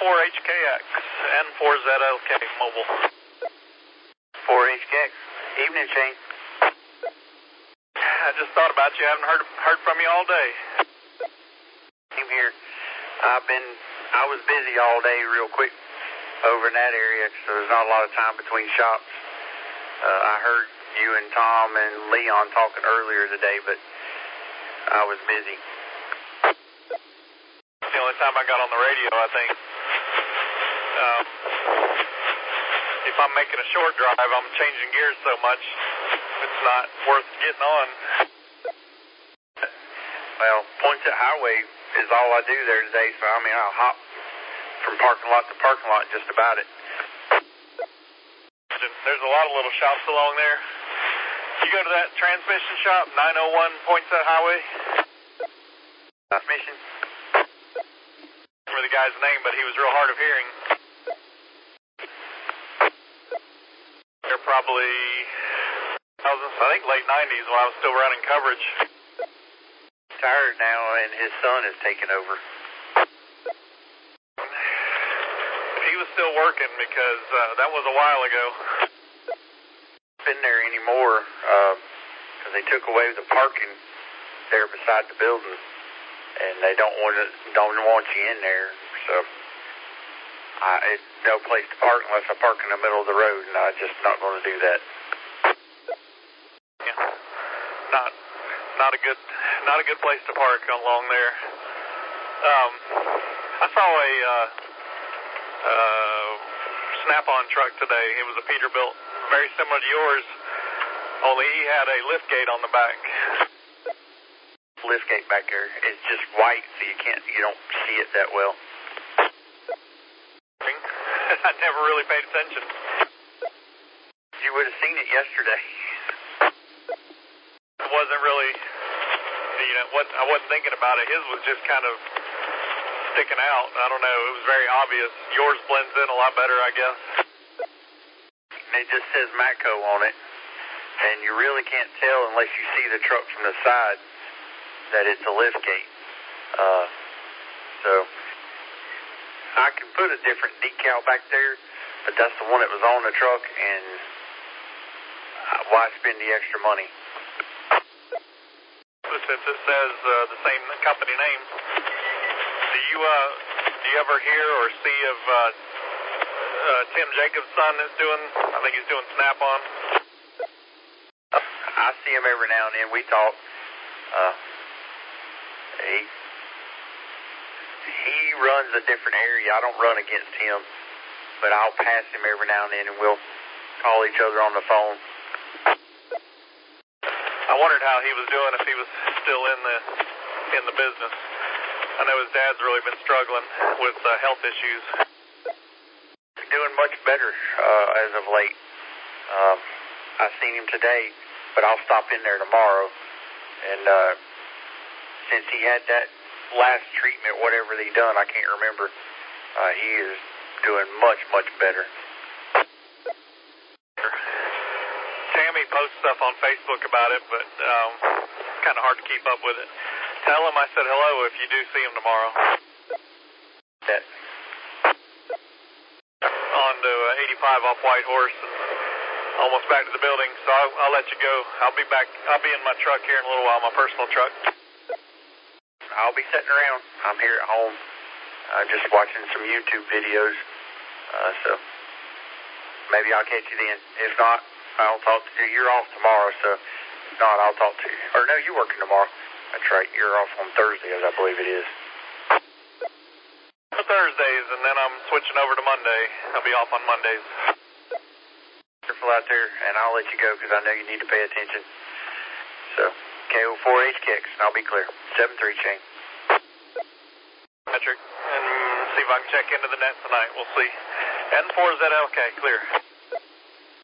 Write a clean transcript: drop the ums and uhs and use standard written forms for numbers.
N4HKX, N4ZLK mobile. 4HKX. Evening, Shane. I just thought about you. I haven't heard from you all day. Same here. I was busy all day real quick over in that area, so there's not a lot of time between shops. I heard you and Tom and Leon talking earlier today, but I was busy. The only time I got on the radio, I think. If I'm making a short drive, I'm changing gears so much, it's not worth getting on. Well, Poinsett Highway is all I do there today, so I mean, I'll hop from parking lot to parking lot just about it. There's a lot of little shops along there. You go to that transmission shop, 901 Poinsett Highway? Transmission? I don't remember the guy's name, but he was real hard of hearing. They're probably, I think late 90s when I was still running coverage. Retired now, and his son is taking over. He was still working because that was a while ago. Been there anymore because they took away the parking there beside the building, and they don't want you in there. So it's no place to park unless I park in the middle of the road, and I'm just not going to do that. Yeah, not a good place to park along there. I saw a Snap-on truck today. It was a Peterbilt, very similar to yours, only he had a lift gate on the back. Lift gate back there. It's just white, so you don't see it that well. I never really paid attention. You would have seen it yesterday. It wasn't really, I wasn't thinking about it. His was just kind of sticking out. I don't know. It was very obvious. Yours blends in a lot better, I guess. It just says Matco on it, and you really can't tell unless you see the truck from the side that it's a lift gate. So I can put a different decal back there, but that's the one that was on the truck, and why spend the extra money? Since it says the same company name, do you ever hear or see of Tim Jacobs' son is doing? I think he's doing Snap-on. I see him every now and then. We talk. He runs a different area. I don't run against him, but I'll pass him every now and then, and we'll call each other on the phone. I wondered how he was doing, if he was still in the business. I know his dad's really been struggling with health issues. Doing much better as of late. I've seen him today, but I'll stop in there tomorrow. And since he had that last treatment, whatever they done, I can't remember, he is doing much, much better. Tammy posts stuff on Facebook about it, but it's kind of hard to keep up with it. Tell him I said hello if you do see him tomorrow. That. On to 85 off White Horse, and almost back to the building, so I'll let you go. I'll be back. I'll be in my truck here in a little while, my personal truck. I'll be sitting around. I'm here at home, just watching some YouTube videos, so maybe I'll catch you then. If not, I'll talk to you. You're off tomorrow, so if not, I'll talk to you. Or no, you're working tomorrow. That's right. You're off on Thursdays, I believe it is. Thursdays, and then I'm switching over to Monday. I'll be off on Mondays. Careful out there, and I'll let you go because I know you need to pay attention. So, KO4HKX, and I'll be clear. 7-3 chain. Patrick, and see if I can check into the net tonight. We'll see. N4ZLK, clear.